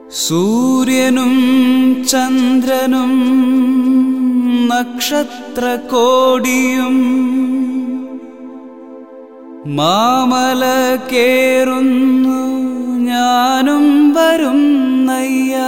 സൂര്യനും ചന്ദ്രനും നക്ഷത്രകോടിയും മാമല കേറുന്നു ഞാനും വരുന്നയ്യാ.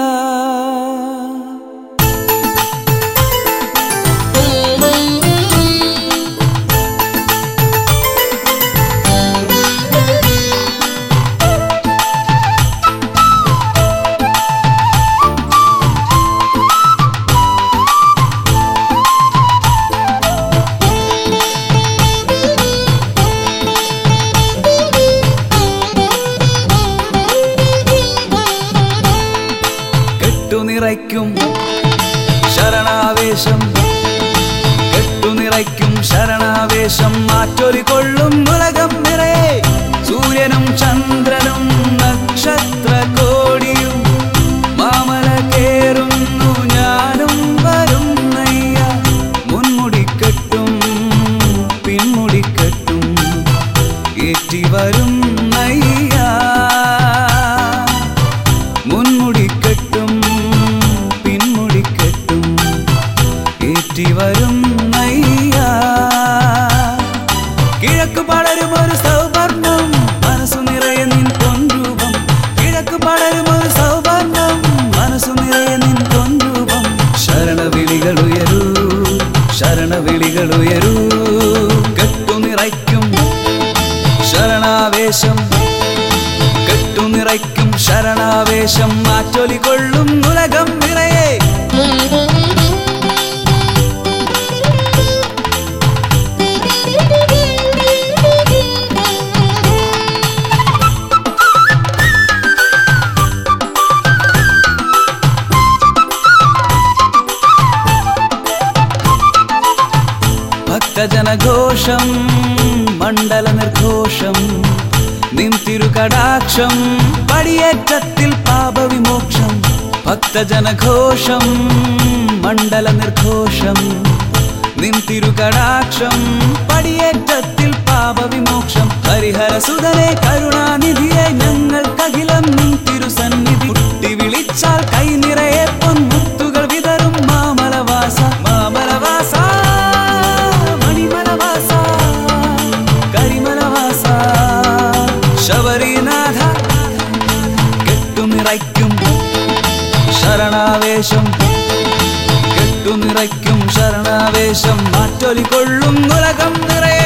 കെട്ടുനിറയ്ക്കും ശരണാവേശം, കെട്ടുനിറയ്ക്കും ശരണാവേശം, മാറ്റൊലികൊള്ളും ഉലകം നിറയെ. സൂര്യനും ചന്ദ്രനും നക്ഷത്രകോടിയും മാമല കേറുന്നു ഞാനും വരുന്നയ്യ. മുൻമുടിക്കെട്ടും പിൻമുടിക്കെട്ടും ഏറ്റി വരും നയ്യ. മുൻമുടിക്കെട്ടും പിൻമുടിക്കെട്ടും ഏറ്റി വരും നയ്യ. കിഴക്ക് പടരും ഒരു സൗവർണം, മനസ്സു നിറയെ നിൻ പൊൻരൂപം. കിഴക്ക് പടരും ഒരു സൗവർണം, മനസ്സു നിറയെ നിൻ പൊൻരൂപം. ശരണവിളികളുയരൂ ശരണവിളികളുയരൂ. കെട്ടുനിറയ്ക്കും ശരണാവേശം, കെട്ടുനിറയ്ക്കും ശരണാവേശം, മാറ്റൊലികൊള്ളും ഉലകം നിറയെ. ഭക്തജനഘോഷം മണ്ഡല നിർഘോഷം, നിൻ തിരുകടാക്ഷം പടിയേറ്റത്തിൽ പാപവിമോക്ഷം. ഭക്തജനഘോഷം മണ്ഡല നിർഘോഷം, നിൻ തിരുകടാക്ഷം പടിയേറ്റത്തിൽ പാപവിമോക്ഷം. ഹരിഹരസുതനെ കരുണാനിധിയെ ഞങ്ങൾക്കഖിലം നിൻ തിരുസന്നിധി. കുട്ടി വിളിച്ചാൽ കൈ നിറയെ പൊൻമുത്തുകൾ വിതറും മാമലവാസ. മാമലവാസ മണിമലവാസ കരിമലവാസ ശബരിനാഥ. കെട്ടുനിറയ്ക്കും ശരണാവേശം, കെട്ടുനിറയ്ക്കും ശരണാവേശം, മാറ്റൊലികൊള്ളും ഉലകം നിറയെ.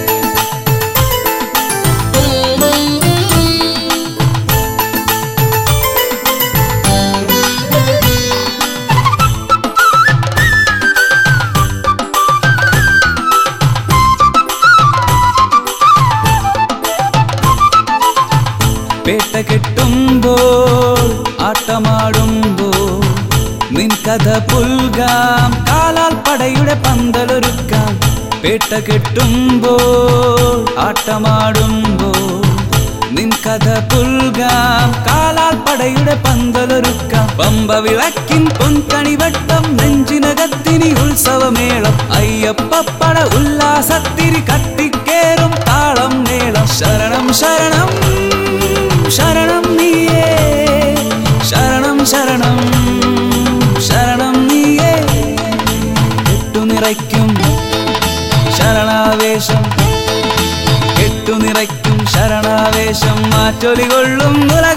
പേട്ട കെട്ടുമ്പോൾ ആട്ടമാടുമ്പോൾ നിൻ കഥ പുൽകാം, കാലാൽ പടയുടെ പന്തലൊരുക്കാം. പേട്ട കെട്ടുമ്പോൾ ആട്ടമാടുമ്പോൾ നിൻ കഥ പുൽകാം, കാലാൽ പടയുടെ പന്തലൊരുക്കാം. പമ്പ വിളക്കിൻ പൊൻകണിവട്ടം, നെഞ്ചിനകത്തിനി ഉത്സവമേളം. അയ്യപ്പപ്പട ഉല്ലാസത്തിരി കത്തിക്കേറും താളം മേളം. ശരണം ശരണം ശരണം നീയേ, ശരണം ശരണം ശരണം നീയേ. കെട്ടുനിറയ്ക്കും ശരണാവേശം, കെട്ടുനിറയ്ക്കും ശരണാവേശം, മാറ്റൊലികൊള്ളും ഉലകം.